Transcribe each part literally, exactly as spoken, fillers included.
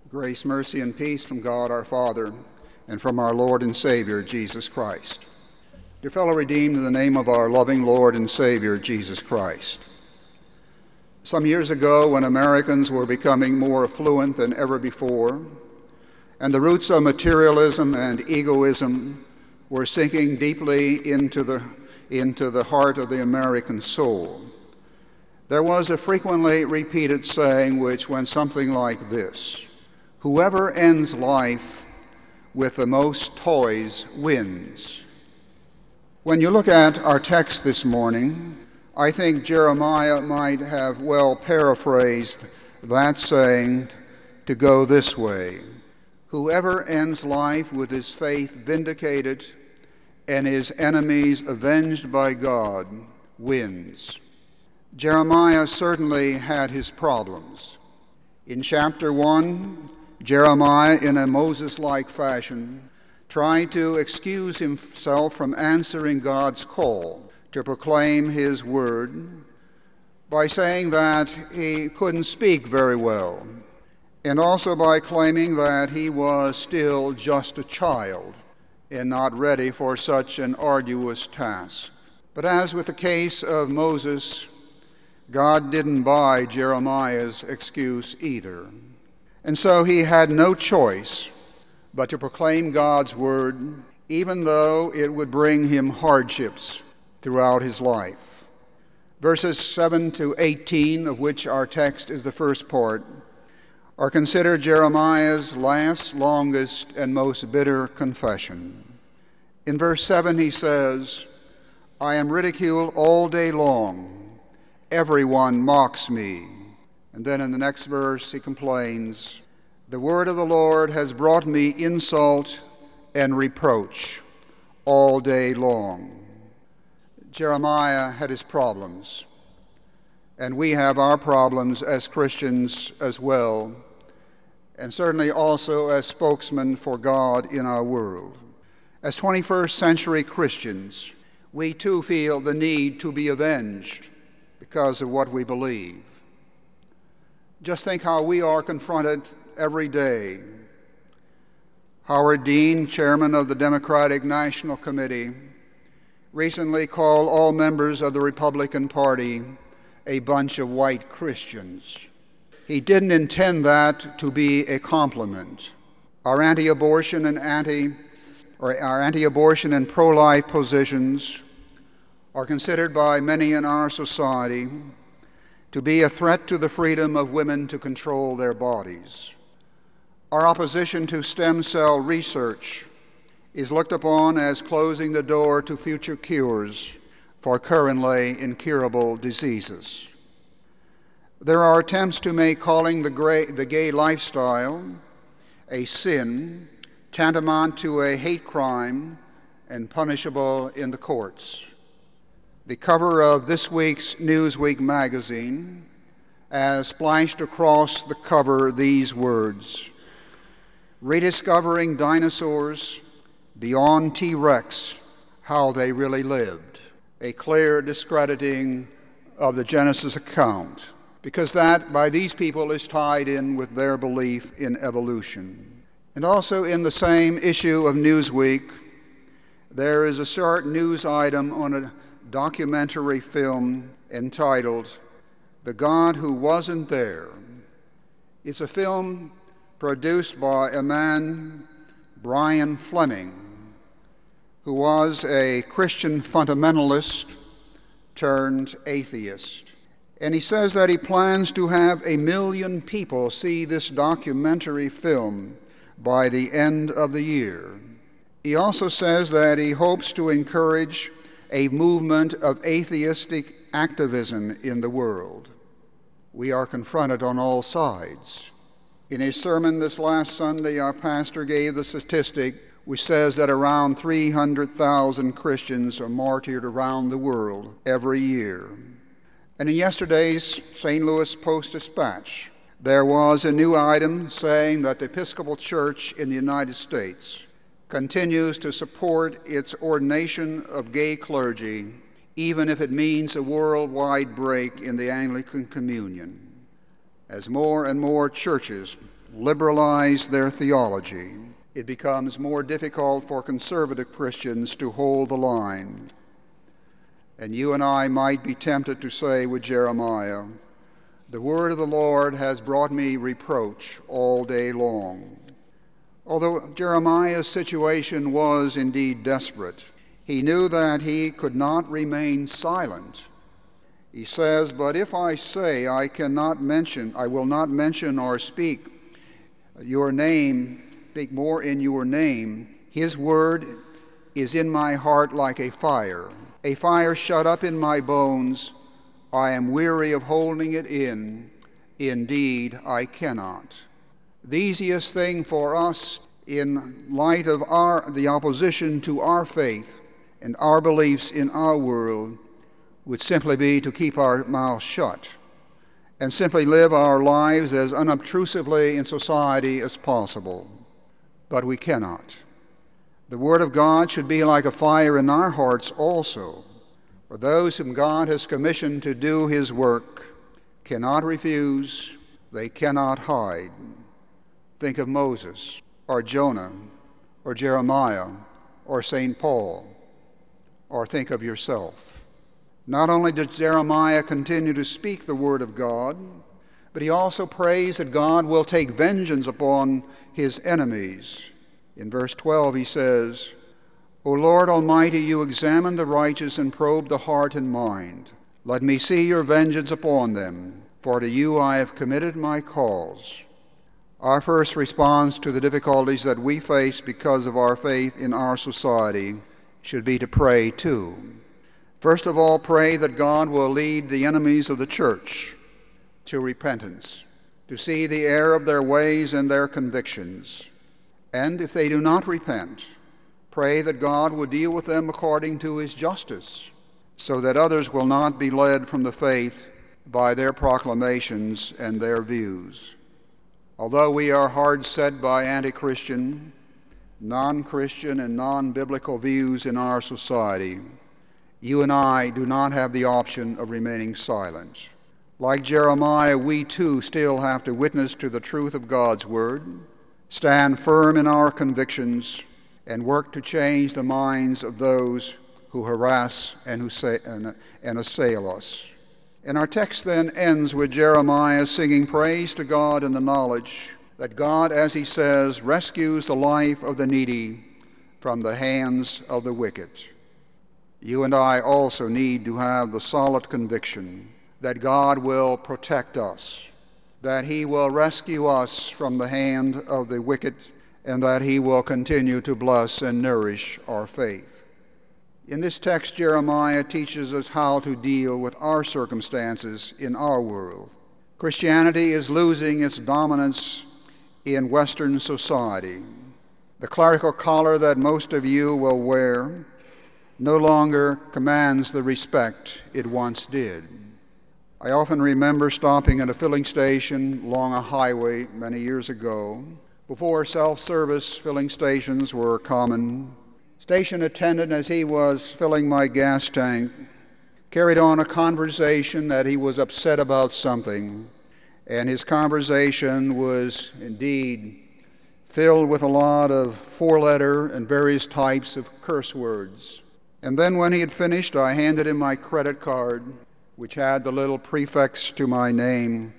Grace, mercy, and peace from God our Father and from our Lord and Savior, Jesus Christ. Dear fellow redeemed, in the name of our loving Lord and Savior, Jesus Christ. Some years ago, when Americans were becoming more affluent than ever before, and the roots of materialism and egoism were sinking deeply into the, into the heart of the American soul, there was a frequently repeated saying which went something like this: whoever ends life with the most toys wins. When you look at our text this morning, I think Jeremiah might have well paraphrased that saying to go this way: whoever ends life with his faith vindicated and his enemies avenged by God wins. Jeremiah certainly had his problems. In chapter one, Jeremiah, in a Moses-like fashion, tried to excuse himself from answering God's call to proclaim his word by saying that he couldn't speak very well, and also by claiming that he was still just a child and not ready for such an arduous task. But as with the case of Moses, God didn't buy Jeremiah's excuse either. And so he had no choice but to proclaim God's word, even though it would bring him hardships throughout his life. Verses seven to eighteen, of which our text is the first part, are considered Jeremiah's last, longest, and most bitter confession. In verse seven he says, "I am ridiculed all day long. Everyone mocks me." And then in the next verse he complains, "The word of the Lord has brought me insult and reproach all day long." Jeremiah had his problems, and we have our problems as Christians as well, and certainly also as spokesmen for God in our world. As twenty-first century Christians, we too feel the need to be avenged because of what we believe. Just think how we are confronted every day. Howard Dean, chairman of the Democratic National Committee, recently called all members of the Republican Party a bunch of white Christians. He didn't intend that to be a compliment. Our anti-abortion and anti, or our anti-abortion and pro-life positions are considered by many in our society to be a threat to the freedom of women to control their bodies. Our opposition to stem cell research is looked upon as closing the door to future cures for currently incurable diseases. There are attempts to make calling the, gray, the gay lifestyle a sin tantamount to a hate crime and punishable in the courts. The cover of this week's Newsweek magazine has splashed across the cover these words: "Rediscovering dinosaurs beyond T-Rex, how they really lived." A clear discrediting of the Genesis account, because that, by these people, is tied in with their belief in evolution. And also in the same issue of Newsweek, there is a short news item on a documentary film entitled "The God Who Wasn't There." It's a film produced by a man, Brian Fleming, who was a Christian fundamentalist turned atheist. And he says that he plans to have a million people see this documentary film by the end of the year. He also says that he hopes to encourage a movement of atheistic activism in the world. We are confronted on all sides. In a sermon this last Sunday, our pastor gave the statistic which says that around three hundred thousand Christians are martyred around the world every year. And in yesterday's Saint Louis Post-Dispatch, there was a new item saying that the Episcopal Church in the United States continues to support its ordination of gay clergy, even if it means a worldwide break in the Anglican Communion. As more and more churches liberalize their theology, it becomes more difficult for conservative Christians to hold the line. And you and I might be tempted to say with Jeremiah, "The word of the Lord has brought me reproach all day long." Although Jeremiah's situation was indeed desperate, he knew that he could not remain silent. He says, "But if I say I cannot mention, I will not mention or speak your name, speak more in your name, his word is in my heart like a fire, a fire shut up in my bones. I am weary of holding it in. Indeed, I cannot." The easiest thing for us in light of our, the opposition to our faith and our beliefs in our world would simply be to keep our mouths shut and simply live our lives as unobtrusively in society as possible. But we cannot. The Word of God should be like a fire in our hearts also, for those whom God has commissioned to do his work cannot refuse, they cannot hide. Think of Moses, or Jonah, or Jeremiah, or Saint Paul, or think of yourself. Not only does Jeremiah continue to speak the word of God, but he also prays that God will take vengeance upon his enemies. In verse twelve he says, "O Lord Almighty, you examine the righteous and probe the heart and mind. Let me see your vengeance upon them, for to you I have committed my cause." Our first response to the difficulties that we face because of our faith in our society should be to pray too. First of all, pray that God will lead the enemies of the church to repentance, to see the error of their ways and their convictions. And if they do not repent, pray that God will deal with them according to his justice, so that others will not be led from the faith by their proclamations and their views. Although we are hard set by anti-Christian, non-Christian, and non-biblical views in our society, you and I do not have the option of remaining silent. Like Jeremiah, we too still have to witness to the truth of God's word, stand firm in our convictions, and work to change the minds of those who harass and, who say, and, and assail us. And our text then ends with Jeremiah singing praise to God in the knowledge that God, as he says, rescues the life of the needy from the hands of the wicked. You and I also need to have the solid conviction that God will protect us, that he will rescue us from the hand of the wicked, and that he will continue to bless and nourish our faith. In this text, Jeremiah teaches us how to deal with our circumstances in our world. Christianity is losing its dominance in Western society. The clerical collar that most of you will wear no longer commands the respect it once did. I often remember stopping at a filling station along a highway many years ago, before self-service filling stations were common. Station attendant, as he was filling my gas tank, carried on a conversation that he was upset about something, and his conversation was indeed filled with a lot of four-letter and various types of curse words. And then when he had finished, I handed him my credit card, which had the little prefix to my name,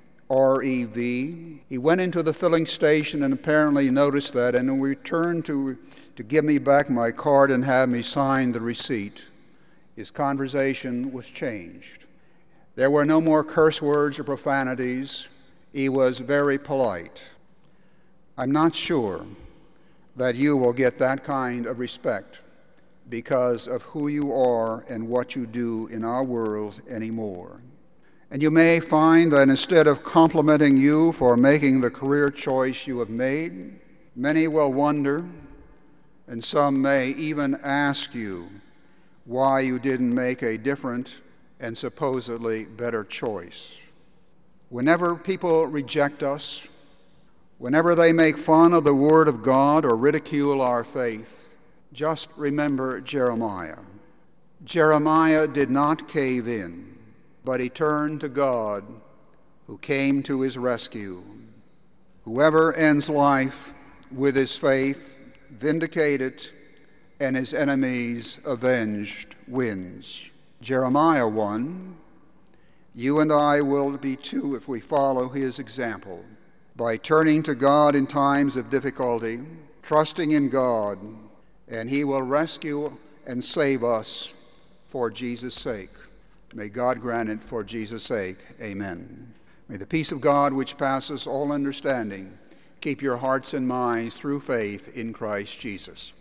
R E V. He went into the filling station and apparently noticed that, and when we returned to, to give me back my card and have me sign the receipt, his conversation was changed. There were no more curse words or profanities. He was very polite. I'm not sure that you will get that kind of respect because of who you are and what you do in our world anymore. And you may find that instead of complimenting you for making the career choice you have made, many will wonder, and some may even ask you why you didn't make a different and supposedly better choice. Whenever people reject us, whenever they make fun of the Word of God or ridicule our faith, just remember Jeremiah. Jeremiah did not cave in, but he turned to God, who came to his rescue. Whoever ends life with his faith vindicated and his enemies avenged wins. Jeremiah one, you and I will be too if we follow his example. By turning to God in times of difficulty, trusting in God, and he will rescue and save us for Jesus' sake. May God grant it for Jesus' sake. Amen. May the peace of God, which passes all understanding, keep your hearts and minds through faith in Christ Jesus.